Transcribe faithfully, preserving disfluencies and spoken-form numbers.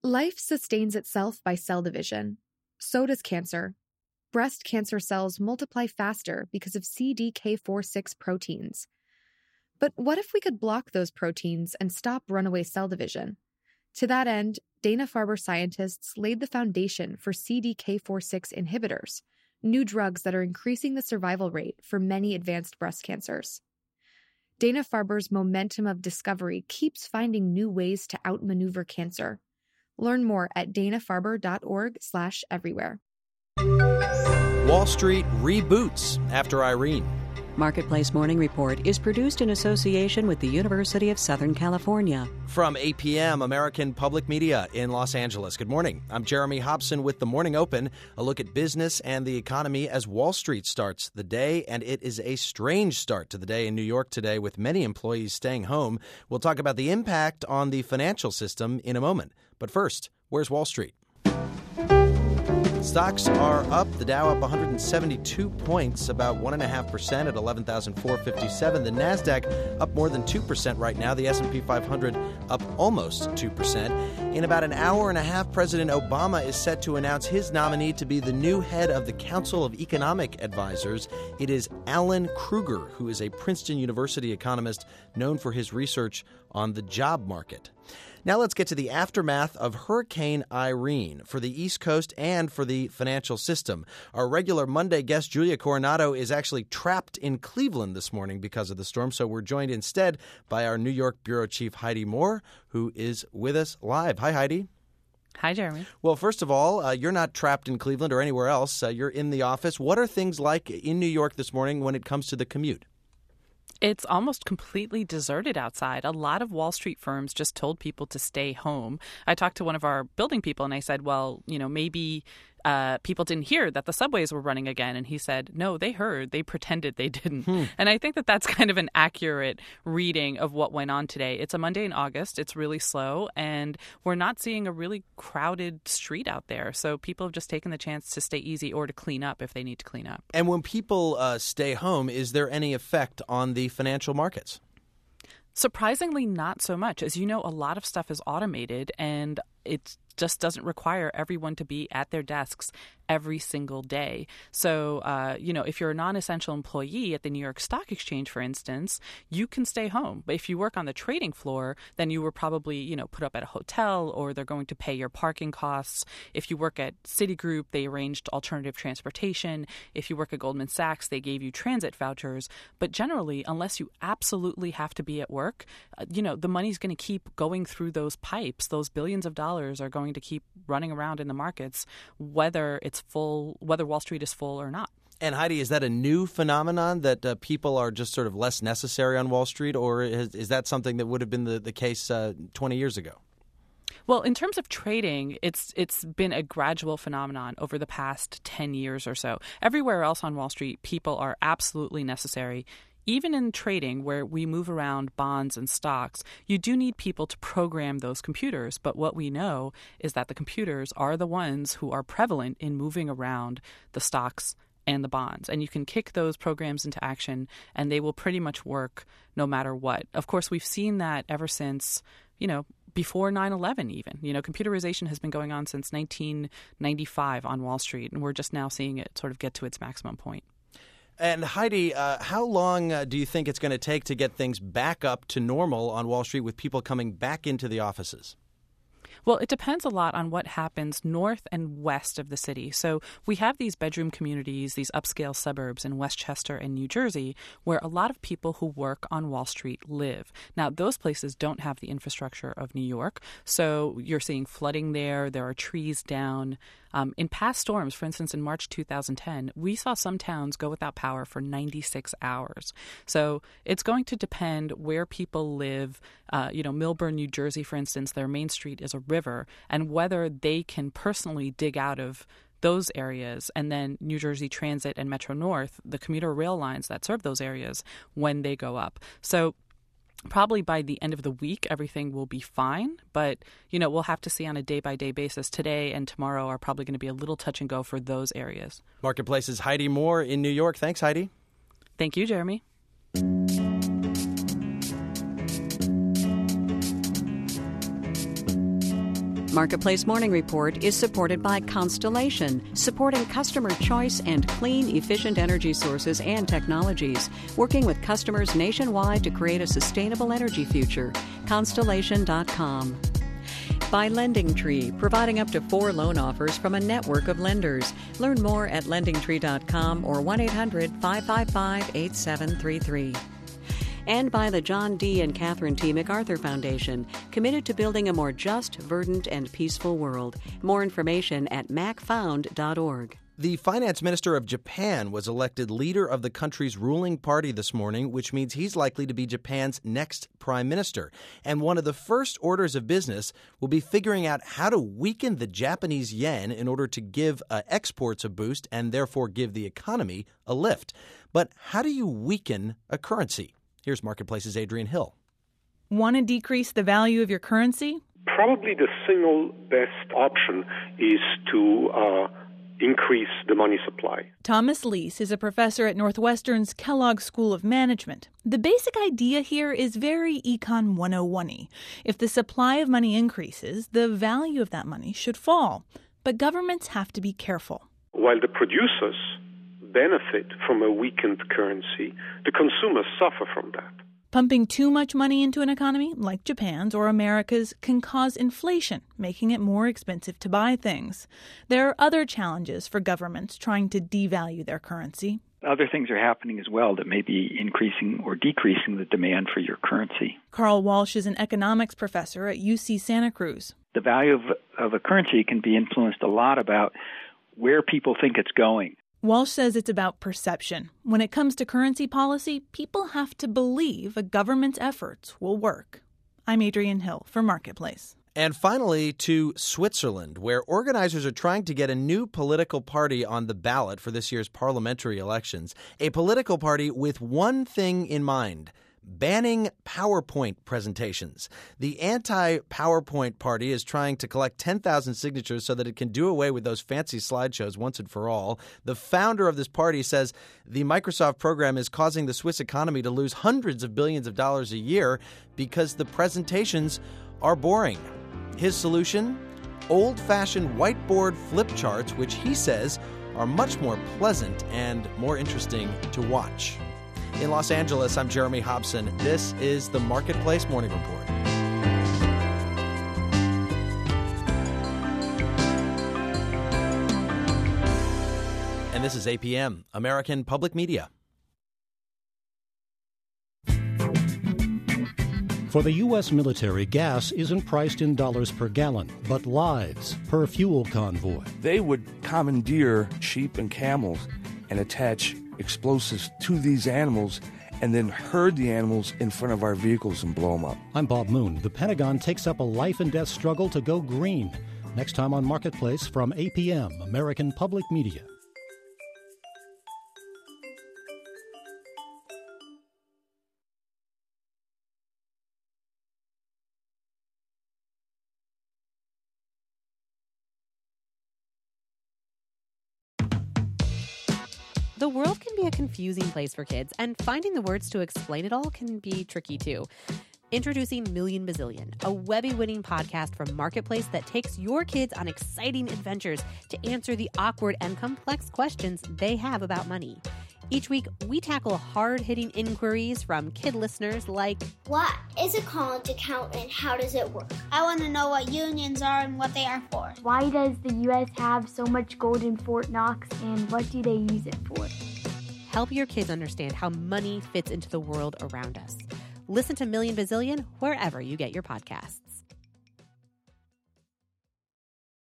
Life sustains itself by cell division. So does cancer. Breast cancer cells multiply faster because of C D K four six proteins. But what if we could block those proteins and stop runaway cell division? To that end, Dana-Farber scientists laid the foundation for C D K four six inhibitors, new drugs that are increasing the survival rate for many advanced breast cancers. Dana-Farber's momentum of discovery keeps finding new ways to outmaneuver cancer. Learn more at dana-farber.org slash everywhere. Wall Street reboots after Irene. Marketplace Morning Report is produced in association with the University of Southern California. From eight p.m., American Public Media in Los Angeles. Good morning. I'm Jeremy Hobson with The Morning Open, a look at business and the economy as Wall Street starts the day. And it is a strange start to the day in New York today, with many employees staying home. We'll talk about the impact on the financial system in a moment. But first, where's Wall Street? Stocks are up. The Dow up one hundred seventy-two points, about one point five percent at eleven thousand four hundred fifty-seven. The Nasdaq up more than two percent right now. The S and P five hundred up almost two percent. In about an hour and a half, President Obama is set to announce his nominee to be the new head of the Council of Economic Advisors. It is Alan Krueger, who is a Princeton University economist known for his research on the job market. Now let's get to the aftermath of Hurricane Irene for the East Coast and for the financial system. Our regular Monday guest, Julia Coronado, is actually trapped in Cleveland this morning because of the storm, so we're joined instead by our New York Bureau Chief, Heidi Moore, who is with us live. Hi, Heidi. Hi, Jeremy. Well, first of all, uh, you're not trapped in Cleveland or anywhere else. Uh, you're in the office. What are things like in New York this morning when it comes to the commute? It's almost completely deserted outside. A lot of Wall Street firms just told people to stay home. I talked to one of our building people and I said, well, you know, maybe uh, people didn't hear that the subways were running again. And he said, no, they heard. They pretended they didn't. Hmm. And I think that that's kind of an accurate reading of what went on today. It's a Monday in August. It's really slow. And we're not seeing a really crowded street out there. So people have just taken the chance to stay easy or to clean up if they need to clean up. And when people uh, stay home, is there any effect on the financial markets? Surprisingly, not so much. As you know, a lot of stuff is automated and it just doesn't require everyone to be at their desks every single day. So, uh, you know, if you're a non-essential employee at the New York Stock Exchange, for instance, you can stay home. But if you work on the trading floor, then you were probably, you know, put up at a hotel or they're going to pay your parking costs. If you work at Citigroup, they arranged alternative transportation. If you work at Goldman Sachs, they gave you transit vouchers. But generally, unless you absolutely have to be at work, uh, you know, the money's going to keep going through those pipes. Those billions of dollars are going to keep running around in the markets, whether it's full, whether Wall Street is full or not. And Heidi, is that a new phenomenon that uh, people are just sort of less necessary on Wall Street, or is, is that something that would have been the, the case uh, twenty years ago? Well, in terms of trading, it's it's been a gradual phenomenon over the past ten years or so. Everywhere else on Wall Street, people are absolutely necessary. Even in trading, where we move around bonds and stocks, you do need people to program those computers. But what we know is that the computers are the ones who are prevalent in moving around the stocks and the bonds. And you can kick those programs into action, and they will pretty much work no matter what. Of course, we've seen that ever since, you know, before nine eleven even. You know, computerization has been going on since nineteen ninety-five on Wall Street, and we're just now seeing it sort of get to its maximum point. And Heidi, uh, how long uh, do you think it's going to take to get things back up to normal on Wall Street with people coming back into the offices? Well, it depends a lot on what happens north and west of the city. So we have these bedroom communities, these upscale suburbs in Westchester and New Jersey, where a lot of people who work on Wall Street live. Now, those places don't have the infrastructure of New York. So you're seeing flooding there. There are trees down. Um, in past storms, for instance, in March two thousand ten, we saw some towns go without power for ninety-six hours. So it's going to depend where people live. Uh, you know, Millburn, New Jersey, for instance, their main street is a river, and whether they can personally dig out of those areas, and then New Jersey Transit and Metro North, the commuter rail lines that serve those areas, when they go up. So probably by the end of the week, everything will be fine. But, you know, we'll have to see on a day-by-day basis. Today and tomorrow are probably going to be a little touch and go for those areas. Marketplace's Heidi Moore in New York. Thanks, Heidi. Thank you, Jeremy. Marketplace Morning Report is supported by Constellation, supporting customer choice and clean, efficient energy sources and technologies, working with customers nationwide to create a sustainable energy future. Constellation dot com. By LendingTree, providing up to four loan offers from a network of lenders. Learn more at lending tree dot com or one eight hundred five five five eight seven three three. And by the John D. and Catherine T. MacArthur Foundation, committed to building a more just, verdant, and peaceful world. More information at mac found dot org. The finance minister of Japan was elected leader of the country's ruling party this morning, which means he's likely to be Japan's next prime minister. And one of the first orders of business will be figuring out how to weaken the Japanese yen in order to give uh, exports a boost and therefore give the economy a lift. But how do you weaken a currency? Here's Marketplace's Adrian Hill. Want to decrease the value of your currency? Probably the single best option is to uh, increase the money supply. Thomas Leese is a professor at Northwestern's Kellogg School of Management. The basic idea here is very Econ one oh one-y. If the supply of money increases, the value of that money should fall. But governments have to be careful. While the producers benefit from a weakened currency, the consumers suffer from that. Pumping too much money into an economy, like Japan's or America's, can cause inflation, making it more expensive to buy things. There are other challenges for governments trying to devalue their currency. Other things are happening as well that may be increasing or decreasing the demand for your currency. Carl Walsh is an economics professor at U C Santa Cruz. The value of, of a currency can be influenced a lot about where people think it's going. Walsh says it's about perception. When it comes to currency policy, people have to believe a government's efforts will work. I'm Adrian Hill for Marketplace. And finally, to Switzerland, where organizers are trying to get a new political party on the ballot for this year's parliamentary elections. A political party with one thing in mind: banning PowerPoint presentations. The anti-PowerPoint party is trying to collect ten thousand signatures so that it can do away with those fancy slideshows once and for all. The founder of this party says the Microsoft program is causing the Swiss economy to lose hundreds of billions of dollars a year because the presentations are boring. His solution? Old-fashioned whiteboard flip charts, which he says are much more pleasant and more interesting to watch. In Los Angeles, I'm Jeremy Hobson. This is the Marketplace Morning Report. And this is A P M, American Public Media. For the U S military, gas isn't priced in dollars per gallon, but lives per fuel convoy. They would commandeer sheep and camels and attach explosives to these animals and then herd the animals in front of our vehicles and blow them up. I'm Bob Moon. The Pentagon takes up a life and death struggle to go green. Next time on Marketplace from A P M, American Public Media. The world can be a confusing place for kids, and finding the words to explain it all can be tricky too. Introducing Million Bazillion, a Webby-winning podcast from Marketplace that takes your kids on exciting adventures to answer the awkward and complex questions they have about money. Each week, we tackle hard-hitting inquiries from kid listeners like, what is a college account and how does it work? I want to know what unions are and what they are for. Why does the U S have so much gold in Fort Knox and what do they use it for? Help your kids understand how money fits into the world around us. Listen to Million Bazillion wherever you get your podcasts.